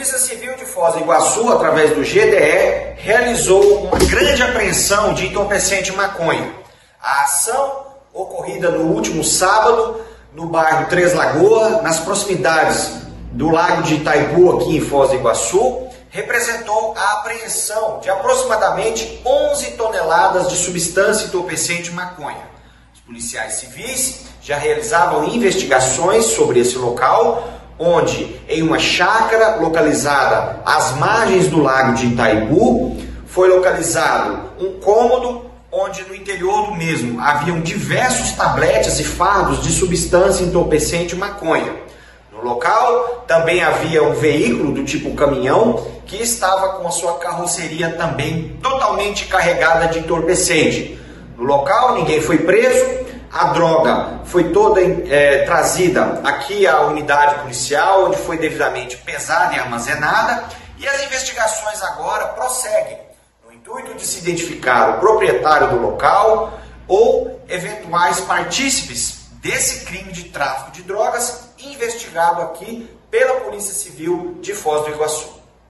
Polícia Civil de Foz do Iguaçu, através do GDE, realizou uma grande apreensão de entorpecente maconha. A ação, ocorrida no último sábado, no bairro Três Lagoas, nas proximidades do Lago de Itaipu, aqui em Foz do Iguaçu, representou a apreensão de aproximadamente 11 toneladas de substância entorpecente maconha. Os policiais civis já realizavam investigações sobre esse local, onde em uma chácara localizada às margens do Lago de Itaipu, foi localizado um cômodo onde no interior do mesmo haviam diversos tabletes e fardos de substância entorpecente maconha. No local também havia um veículo do tipo caminhão que estava com a sua carroceria também totalmente carregada de entorpecente. No local ninguém foi preso. A droga foi toda trazida aqui à unidade policial, onde foi devidamente pesada e armazenada, e as investigações agora prosseguem, no intuito de se identificar o proprietário do local ou eventuais partícipes desse crime de tráfico de drogas, investigado aqui pela Polícia Civil de Foz do Iguaçu.